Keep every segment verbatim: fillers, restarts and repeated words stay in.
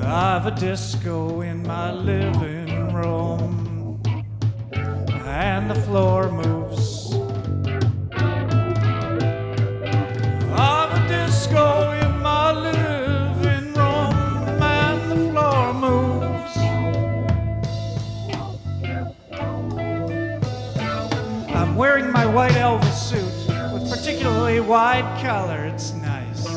I've a disco in my living room, and the floor moves. I've a disco in my living room, and the floor moves. I'm wearing my white Elvis suit with particularly wide collar. It's nice.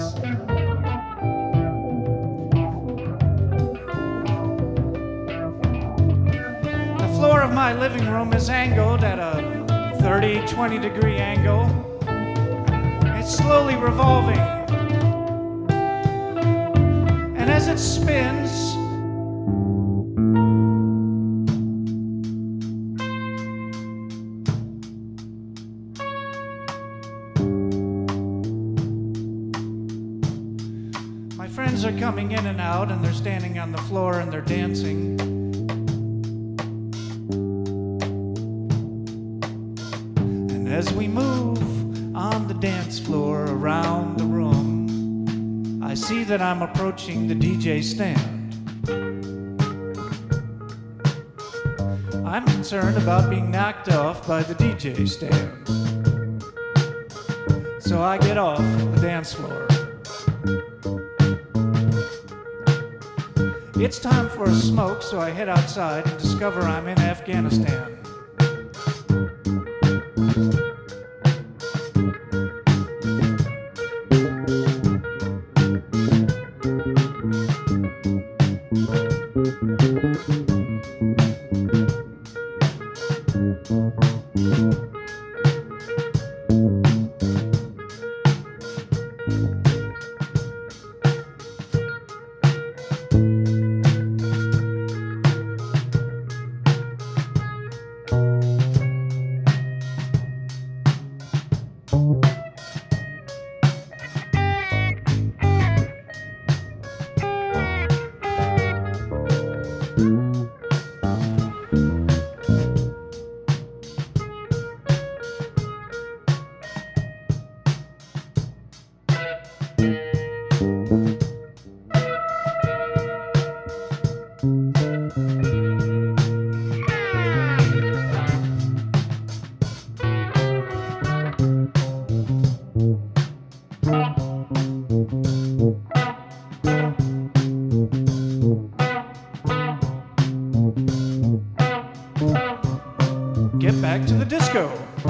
The floor of my living room is angled at a thirty, twenty degree angle. It's slowly revolving. And as it spins, my friends are coming in and out, and they're standing on the floor and they're dancing. As we move on the dance floor around the room, I see that I'm approaching the D J stand. I'm concerned about being knocked off by the D J stand. So I get off the dance floor. It's time for a smoke, so I head outside and discover I'm in Afghanistan. Get back to the disco.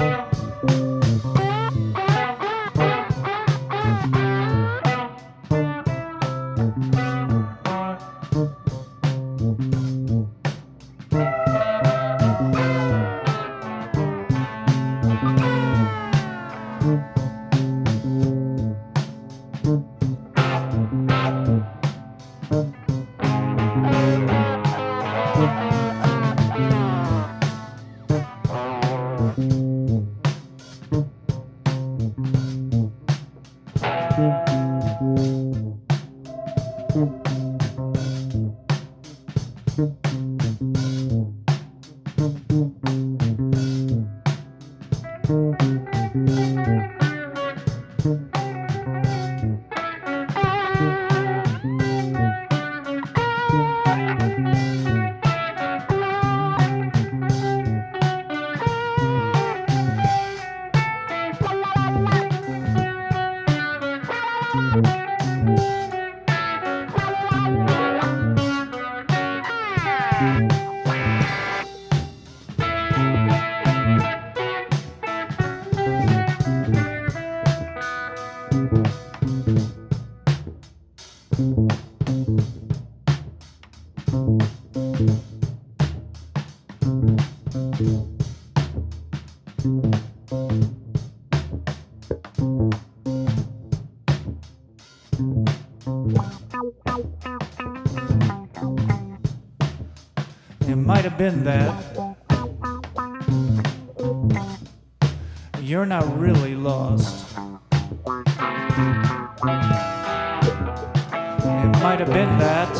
It might have been that. You're not really lost. It might have been that.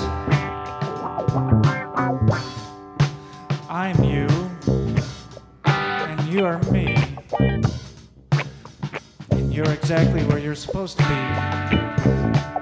I'm you, and you're me. And you're exactly where you're supposed to be.